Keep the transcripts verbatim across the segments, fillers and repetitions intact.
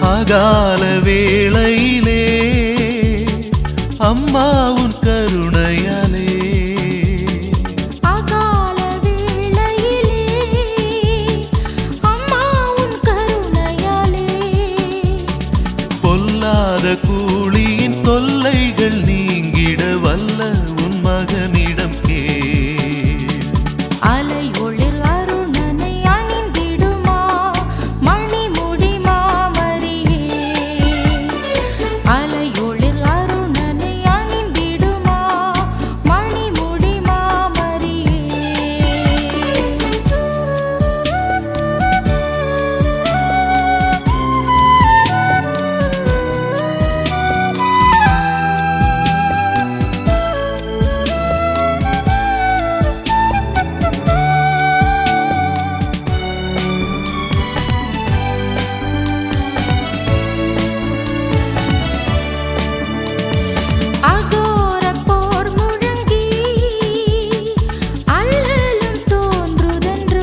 அகால வேளையிலே அம்மா உன் கருணையாலே அகால வேளையிலே அம்மா உன் கருணையாலே பொல்லாத கூலியின் தொல்லைகள் நீங்கிட வல்ல உன் மகனிடம் கே அலை ஒளிர் அருணனை அணிந்திடுமா மணிமுடி மாமரியே அலை ஒளிர் அருணனை அணிந்திடுமா மணிமுடி மாமரியே அகோர போர் முழங்கி அல்லலும் தோன்றுதென்றோ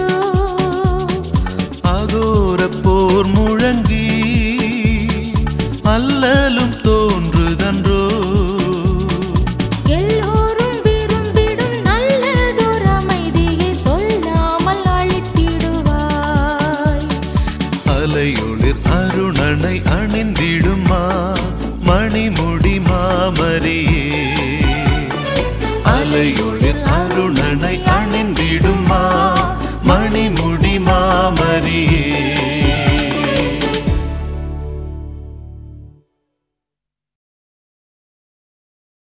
அகோர போர் முழங்கி அல்லலும் தோன்றுதன்றோ எல்லோரும் விரும்பிடும் நல்லதோர் அமைதியை சொல்லாமல் அளித்திடுவாய் அலையொளிர் அருணனை அணிந்திடுமா மணிமுடி மாமரியே அலையொளிர் அருணனை அணிந்திடுமா